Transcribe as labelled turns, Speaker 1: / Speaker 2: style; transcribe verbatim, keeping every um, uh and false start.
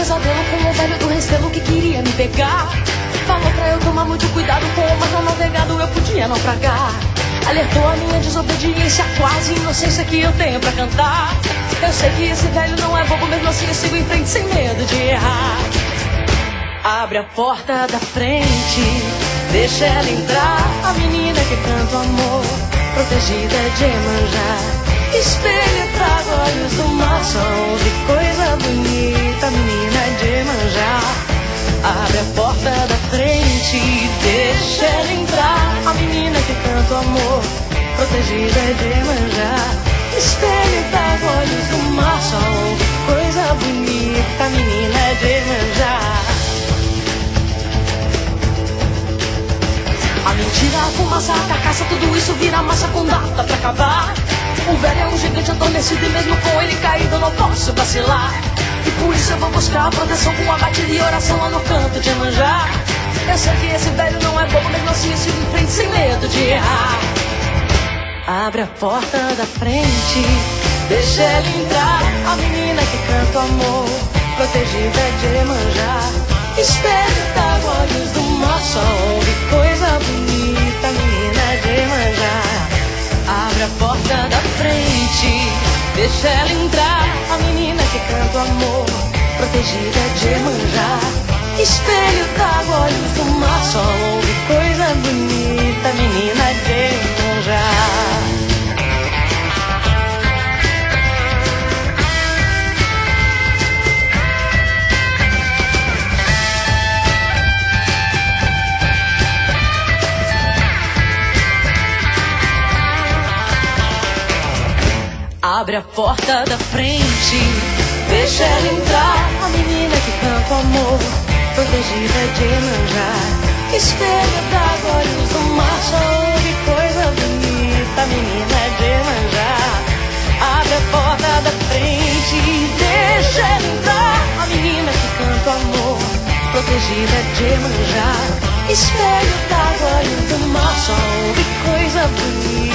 Speaker 1: pesadelo com o velho do Restelo que queria me pegar. Falou pra eu tomar muito cuidado com o mar não navegado, eu podia naufragar. Alertou a minha desobediência, quase inocência que eu tenho pra cantar. Eu sei que esse velho não é bobo, mesmo assim eu sigo em frente sem medo de errar. Abre a porta da frente, deixa ela entrar, a menina que canta o amor, protegida de Iemanjá. Espelho, trago olhos do mar, só ouve coisa bonita, menina de Iemanjá. Abre a porta da frente, deixa ela entrar, a menina que canta o amor, protegida de Iemanjá. Espelho, trago olhos do mar, só ouve coisa bonita, menina de Iemanjá. A mentira, a fumaça, a carcaça, tudo isso vira massa com data pra acabar. O velho é um gigante adormecido e mesmo com ele caído eu não posso vacilar. E por isso eu vou buscar a proteção com a batida e oração lá no canto de Iemanjá. Eu sei que esse velho não é bobo, mesmo assim eu sigo em frente sem medo de errar. Abre a porta da frente, deixa ela entrar, a menina que canta o amor, protegida de Iemanjá. Espelho, trago olhos do mar, só ouve coisa bonita, menina de Iemanjá. Abre a porta da frente, deixa ela entrar, a menina que canta o amor, protegida de Iemanjá. Espelho, trago olhos do mar, só ouve coisa bonita, menina de Iemanjá. Abre a porta da frente, deixa ela entrar, a menina que canta o amor, protegida de Iemanjá. Espelho, trago olhos do mar, só ouve coisa bonita, menina de Iemanjá. Abre a porta da frente, deixa ela entrar, a menina que canta o amor, protegida de Iemanjá. Espelho, trago olhos do mar, só ouve coisa bonita.